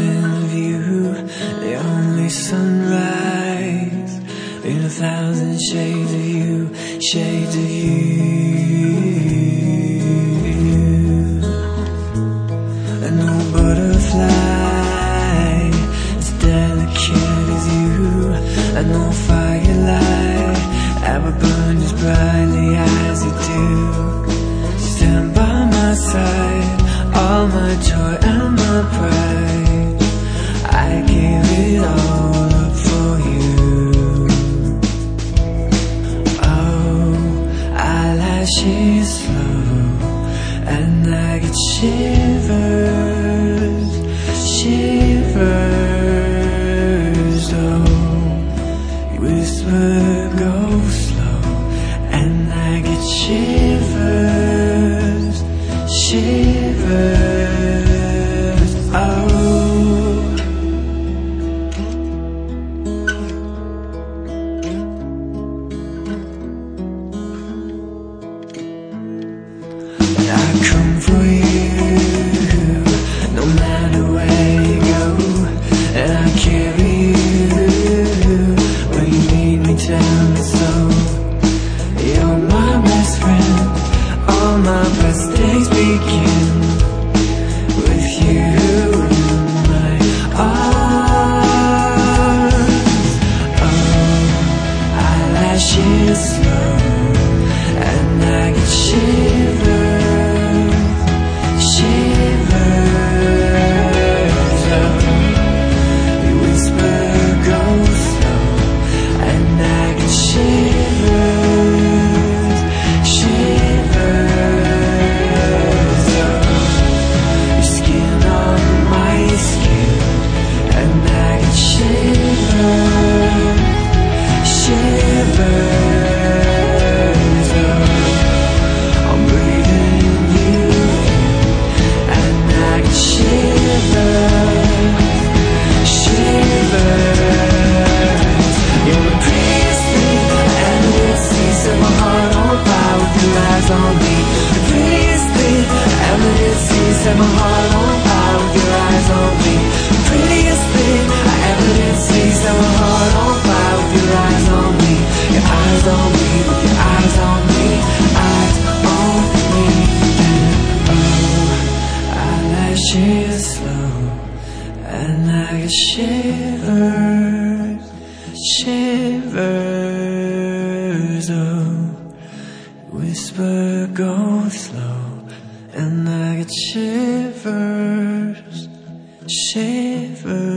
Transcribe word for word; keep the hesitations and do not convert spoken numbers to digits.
morning view, the only sunrise in a thousand shades of you, shades of you. And no butterfly as delicate as you, and no firelight ever burned as brightly as you do. Stand by my side, all my joy and my pride, I give it all up for you. Oh, eyelashes slow, and I get shivers, shivers. Oh, you whisper, go slow, and I get shivers, shivers. Oh, I come for you, no matter where you go, and I carry you when you need me, tell me so. You're my best friend, all my best days begin with you in my arms. Oh, eyelashes slow, and I get shivers, shivers. Oh, you whisper, go slow, and I get shivers, shivers. Oh, your skin on my skin, and I get shivers, shivers. Oh, I'm breathing you in, and I get shivers, shivers. You're the prettiest thing I ever did see, set my heart on fire with your eyes on me. The prettiest thing I ever did see, set my heart on fire with your eyes on me. The prettiest thing I ever did see, set my heart on fire with your eyes on me. Your eyes on me, with your eyes on me, eyes on me. Oh, eyelashes slow, and I get shivers, shivers. Oh, whisper, go slow, and I get shivers, shivers.